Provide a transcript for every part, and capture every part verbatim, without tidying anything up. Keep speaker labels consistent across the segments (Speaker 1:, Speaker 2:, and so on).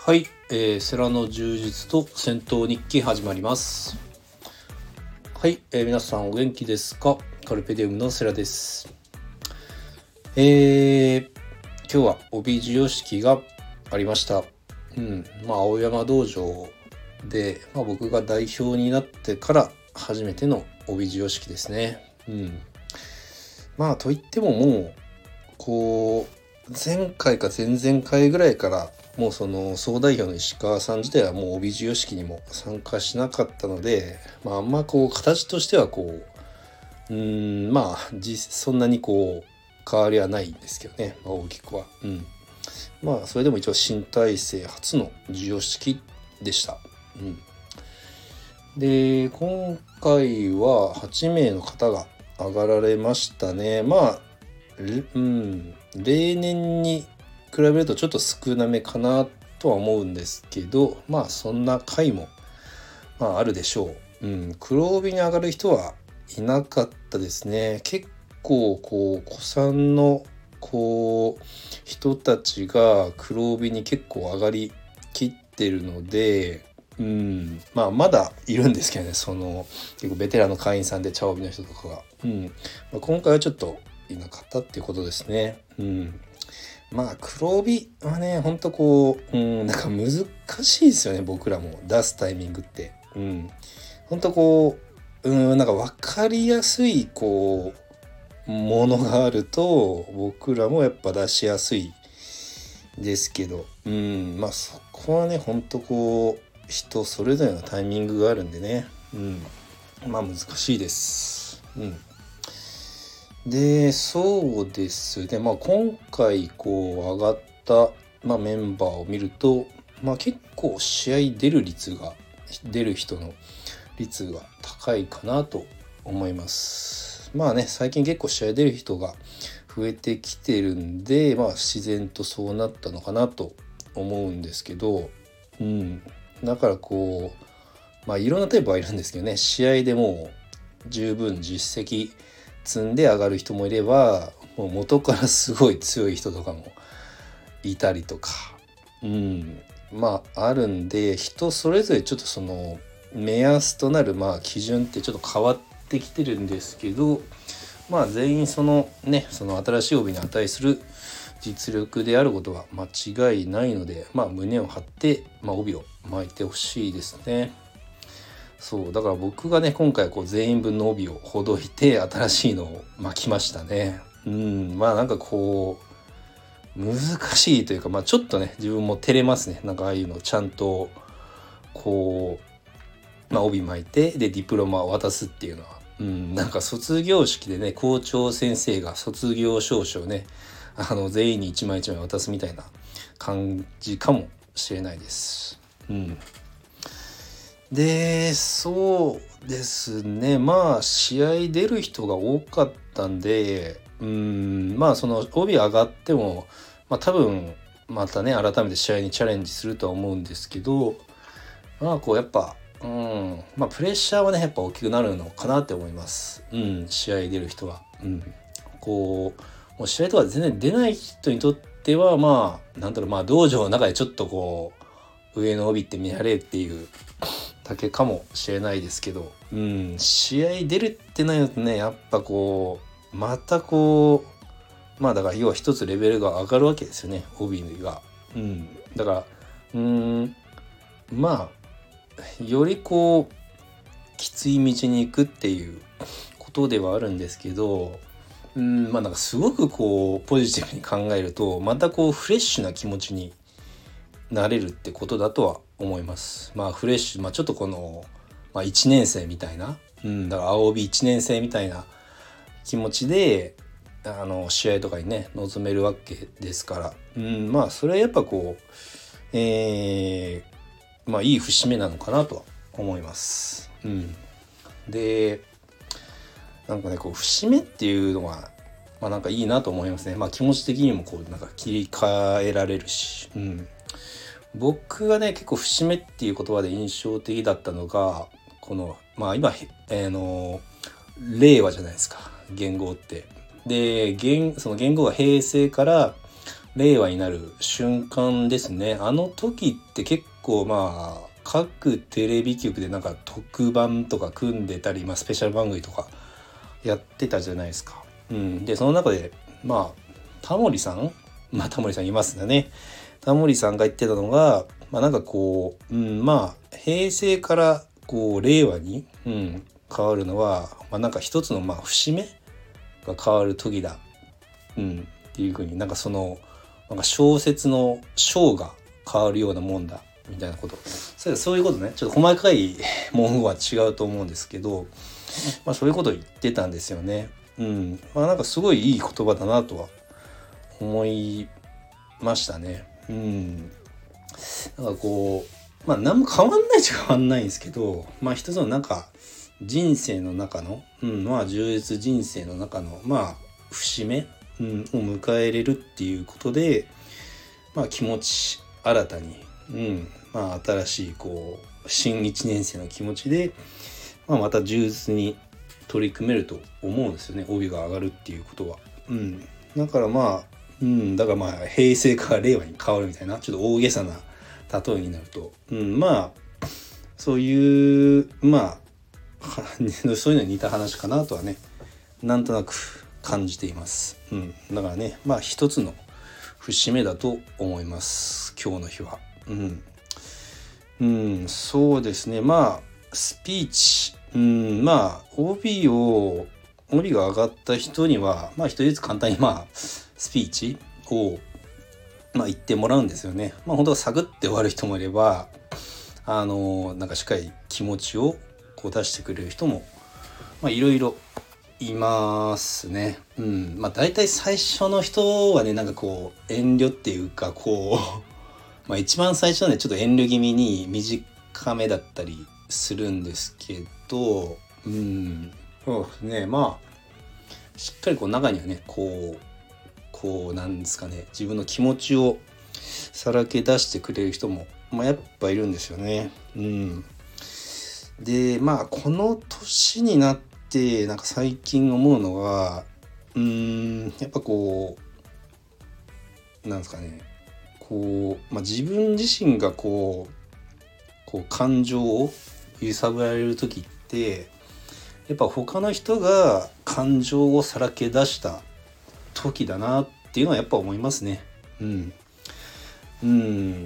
Speaker 1: はい、えー、セラの充実と戦闘日記始まります。はい、えー、皆さんお元気ですか？カルペディウムのセラです。えー、今日は帯授与式がありました。うん、まあ青山道場で、まあ、僕が代表になってから初めての帯授与式ですね。うん、まあといってももうこう前回か前々回ぐらいからもうその総代表の石川さん自体はもう帯授与式にも参加しなかったので、まああんまこう形としてはこううーんまあ実そんなにこう変わりはないんですけどね、まあ、大きくは。うん、まあそれでも一応新体制初の授与式でした。うん、で今回ははちめいの方が上がられましたね。まあうん、例年に比べるとちょっと少なめかなとは思うんですけど、まあそんな回も、まあ、あるでしょう。うん、黒帯に上がる人はいなかったですね。結構こう古参のこう人たちが黒帯に結構上がりきってるので、うん、まあまだいるんですけどね、その結構ベテランの会員さんで茶帯の人とかが、うんまあ、今回はちょっといなかったっていうことですね。うん、まあ黒帯はねほんとこう、うん、なんか難しいですよね。僕らも出すタイミングって、うん、ほんとこう、うん、なんか分かりやすいこうものがあると僕らもやっぱ出しやすいですけど、うん、まあそこはねほんとこう人それぞれのタイミングがあるんでね、うん、まあ難しいです。うんでそうですね、まあ、今回こう上がった、まあ、メンバーを見ると、まあ、結構試合出る率が出る人の率が高いかなと思います。まあね最近結構試合出る人が増えてきてるんで、まあ、自然とそうなったのかなと思うんですけど、うん、だからこうまあいろんなタイプはいるんですけどね、試合でもう十分実績積んで上がる人もいれば、もう元からすごい強い人とかもいたりとか、うん、まああるんで人それぞれちょっとその目安となるまあ基準ってちょっと変わってきてるんですけど、まあ全員そのねその新しい帯に値する実力であることは間違いないので、まあ胸を張って、まあ、帯を巻いてほしいですね。そうだから僕がね今回こう全員分の帯をほどいて新しいのを巻きましたね。うんまあなんかこう難しいというか、まあちょっとね自分も照れますね。なんかああいうのちゃんとこう、まあ、帯巻いてでディプロマを渡すっていうのは、うん、なんか卒業式でね校長先生が卒業証書をねあの全員に一枚一枚渡すみたいな感じかもしれないです。うんでそうですね、まあ試合出る人が多かったんで、うんまあその帯上がっても、まあ、多分またね改めて試合にチャレンジするとは思うんですけど、まあこうやっぱうんまあプレッシャーはねやっぱ大きくなるのかなって思います。うん試合出る人は、うん、こうもう試合とか全然出ない人にとってはまあなんだろうまあ道場の中でちょっとこう上の帯って見られっていうだけかもしれないですけど、うん、試合出るってなるとねやっぱこうまたこうまあだから要は一つレベルが上がるわけですよね帯が、うん、だからうーんまあよりこうきつい道に行くっていうことではあるんですけど、うんまあなんかすごくこうポジティブに考えるとまたこうフレッシュな気持ちになれるってことだとは思います。まあフレッシュ、まあちょっとこの、まあ、いちねん生みたいな、うん、だから青帯いちねん生みたいな気持ちであの試合とかにね臨めるわけですから、うん、まあそれはやっぱこう、えー、まあいい節目なのかなとは思います。うん、でなんかねこう節目っていうのはまあなんかいいなと思いますね。まあ気持ち的にもこうなんか切り替えられるし、うん。僕がね結構節目っていう言葉で印象的だったのがこのまあ今、えー、の令和じゃないですか元号って。で元その元号が平成から令和になる瞬間ですね。あの時って結構まあ各テレビ局でなんか特番とか組んでたり、まあ、スペシャル番組とかやってたじゃないですか。うん、でその中でまあタモリさんまあタモリさんいますね。タモリさんが言ってたのが、まあ、なんかこう、うん、まあ平成からこう令和に、うん、変わるのは、まあ、なんか一つのまあ節目が変わる時だ、うん、っていう風になんかそのなんか小説の章が変わるようなもんだみたいなこと、そうそういうことね、ちょっと細かい文言は違うと思うんですけど、まあ、そういうことを言ってたんですよね。うん、まあなんかすごいいい言葉だなとは思いましたね。うん、なんかこうまあ何も変わんないっちゃ変わんないんですけど、まあ一つのなんか人生の中の、うん、まあ充実人生の中のまあ節目、うん、を迎えれるっていうことで、まあ気持ち新たに、うん、まあ新しいこう新いちねん生の気持ちで、まあ、また充実に取り組めると思うんですよね。帯が上がるっていうことは。うん、だからまあ、うん、だからまあ平成から令和に変わるみたいなちょっと大げさな例えになると、うん、まあそういうまあそういうのに似た話かなとはねなんとなく感じています。うん、だからねまあ一つの節目だと思います今日の日は。うん、うん、そうですね。まあスピーチ、うん、まあ 帯 を 帯が上がった人にはまあ一人ずつ簡単にまあスピーチをまあ言ってもらうんですよね。まあ本当はサクって終わる人もいれば、あのなんかしっかり気持ちをこう出してくれる人もまあいろいろいますね。うん、まあ大体最初の人はねなんかこう遠慮っていうかこうまあ一番最初はねちょっと遠慮気味に短めだったりするんですけど、うん、そうですね。まあしっかりこう中にはねこうこうなんですかね自分の気持ちをさらけ出してくれる人も、まあ、やっぱいるんですよね。うん、でまあこの年になってなんか最近思うのがうーんやっぱこうなんですかねこう、まあ、自分自身がこうこう感情を揺さぶられる時ってやっぱ他の人が感情をさらけ出した時だなっていうのはやっぱ思いますね。うん、うん、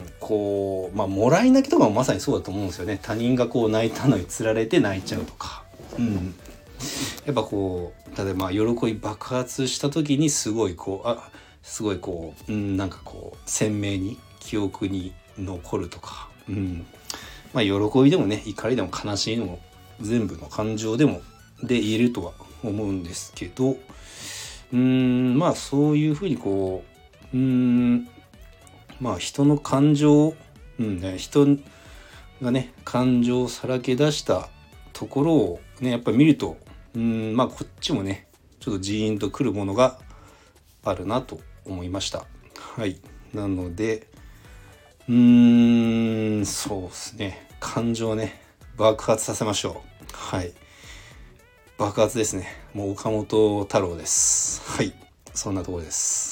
Speaker 1: こうまあもらい泣きとかもまさにそうだと思うんですよね。他人がこう泣いたのにつられて泣いちゃうとか、うん、やっぱこう例えば喜び爆発した時にすごいこうあすごいこう、うん、なんかこう鮮明に記憶に残るとか、うん、まあ喜びでもね怒りでも悲しいのも全部の感情でもで言えるとは思うんですけど、うーんまあそういうふうにこううーんまあ人の感情、うんね、人がね感情をさらけ出したところをねやっぱり見るとうーんまあこっちもねちょっとジーンとくるものがあるなと思いました。はい、なのでうーんそうですね感情をね爆発させましょう。はい、爆発ですね。もう岡本太郎です。はい、そんなところです。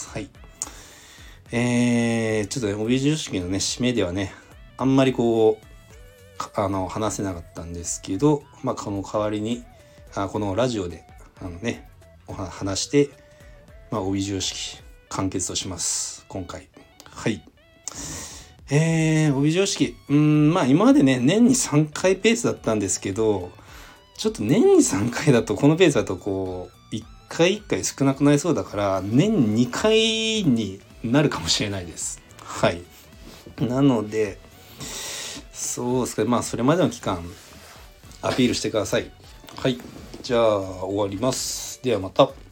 Speaker 1: はい、えー、ちょっとね帯授式のね締めではねあんまりこうあの話せなかったんですけど、まあこの代わりにあこのラジオであのねお話して、まあ、帯授式完結とします今回。はい、えー、帯授式うーんまあ今までね年にさんかいペースだったんですけど、ちょっと年にさんかいだとこのペースだとこういっかいいっかい少なくなりそうだから年にかいになるかもしれないです。はい、なのでそうですかまあそれまでの期間アピールしてください。はい、じゃあ終わります。ではまた。